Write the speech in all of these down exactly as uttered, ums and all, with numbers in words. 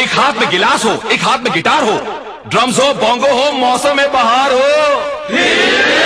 एक हाथ में गिलास हो, एक हाथ में गिटार हो, ड्रम्स हो, बोंगो हो, मौसम में बहार हो।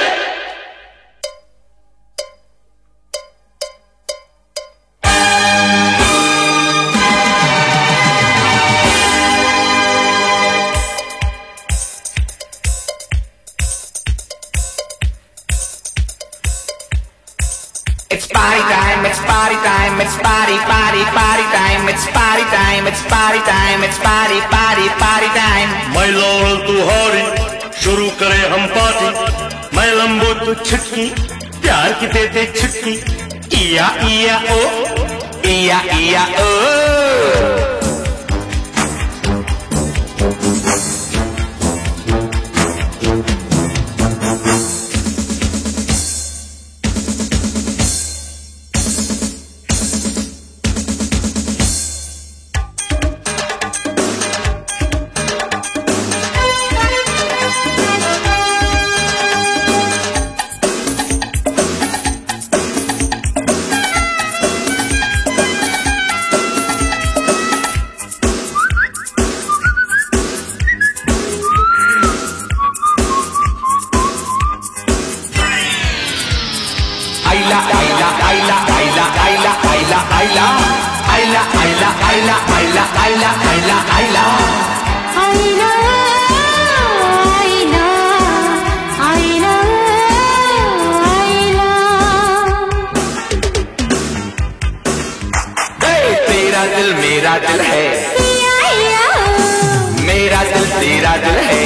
It's party time, it's party time, it's party, party, party time, it's party time, it's party time, it's party, party, party time. मैं लाल तू हरी, शुरू करे हम पार्टी, मैं लंबो तू छुटकी, प्यार की दे दे छुटकी, इया इया ओ, इया इया ओ। Aila, Aila, Aila, Aila, Aila, Aila, Aila, Aila, Aila, Aila, Aila, Aila, Aila, Aila. Aila, Aila, Aila, Aila. तेरा दिल मेरा दिल है, मेरा दिल तेरा दिल है,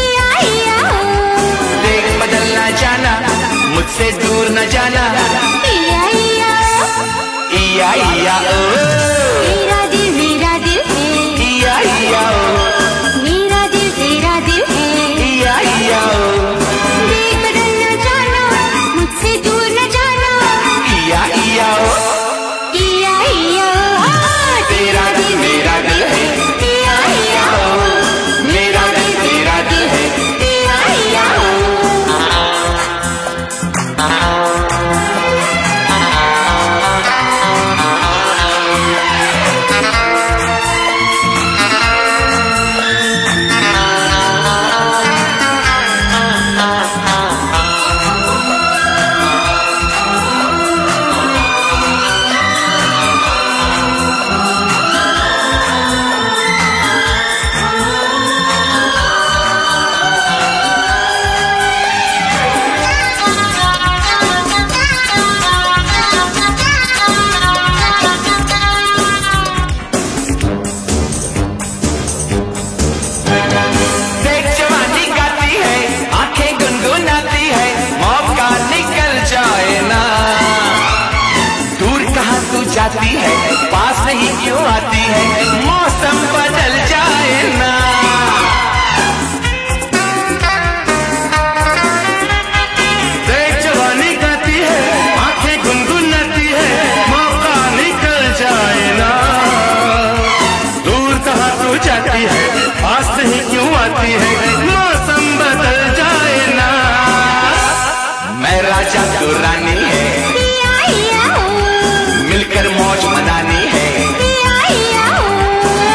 देख बदल न जाना, मुझसे दूर न जाना, इया इया इया इया ओ। मेरा दिल मेरा दिल है, इया इया ओ, मेरा दिल तेरा दिल है, इया इया ओ। देख बदल न जाना, मुझसे दूर न जाना, इया इया ओ, इया इया ओ। तेरा दिल मेरा दिल है, इया इया ओ, मेरा दिल तेरा दिल है, इया इया ओ। जाती है पास नहीं क्यों आती है, मौसम बदल जाए ना। देख जवानी गाती है, आंखें गुनगुनाती है, मौका निकल जाए ना। दूर कहाँ तू जाती है, पास नहीं क्यों आती है, मौसम बदल जाए ना। मैं राजा तू रानी है, मिलकर मौज मनानी है,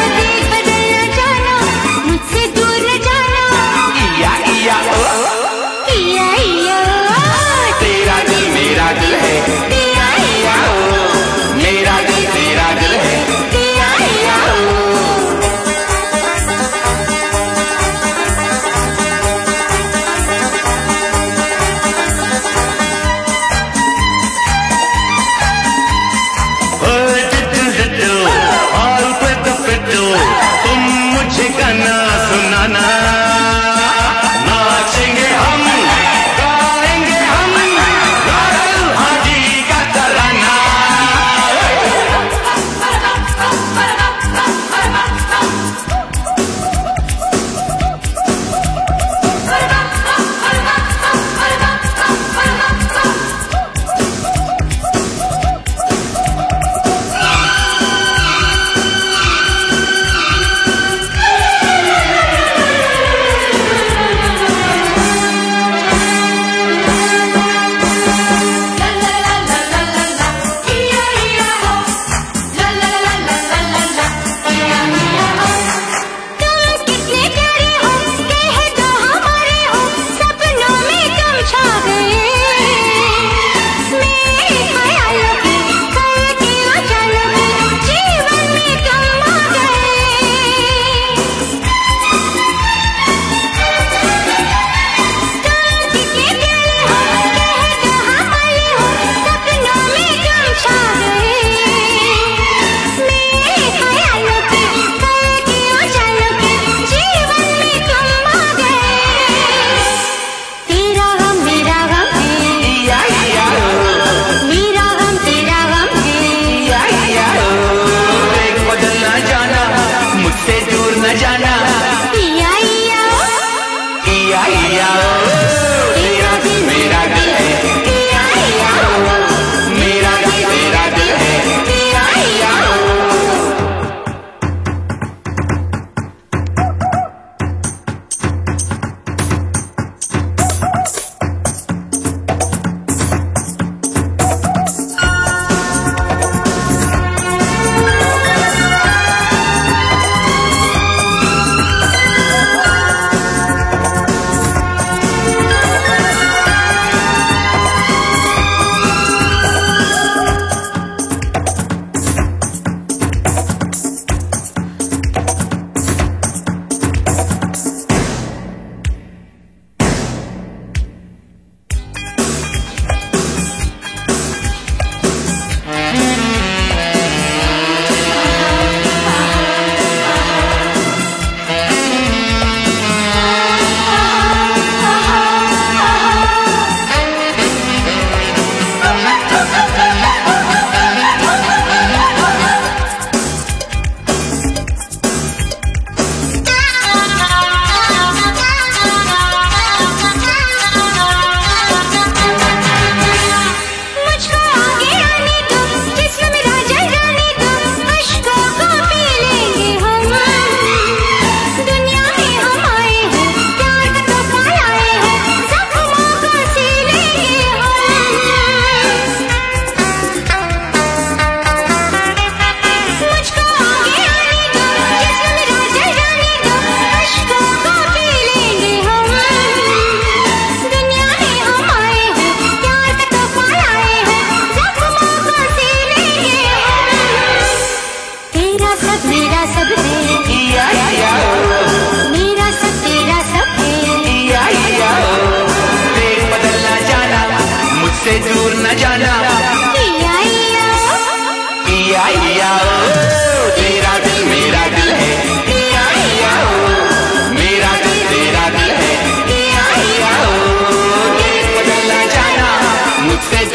या तेरा दिल मेरा दिल है, या या मेरा दिल तेरा दिल है, या या दूर न जाना, या या या तेरा दिल मेरा दिल है, या या मेरा दिल तेरा दिल है, या या बदलना जाना मुझसे